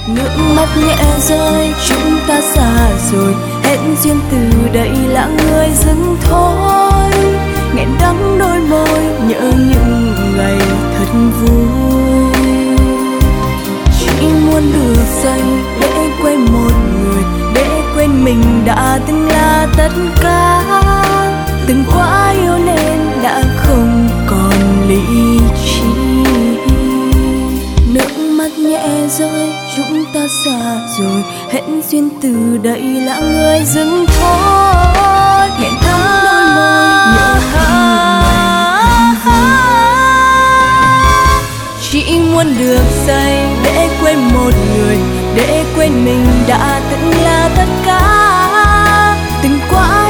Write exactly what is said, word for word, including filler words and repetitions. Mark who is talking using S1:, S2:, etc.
S1: Nước mắt nhẹ rơi chúng ta xa rồi, hẹn duyên từ đây lặng người dừng thôi. Nghẹn đắng đôi môi nhớ những ngày thật vui. Chỉ muốn được say để quên một người, để quên mình đã từng là tất cả. Từng quá yêu nên đã không còn lý trí. Nước mắt nhẹ rơi chúng ta xa rồi, hẹn duyên từ đây là người dừng thôi. Hẹn thắm đôi môi nhớ những ngày. Chỉ muốn được say để quên một người, để quên mình đã từng là tất cả. Từng quá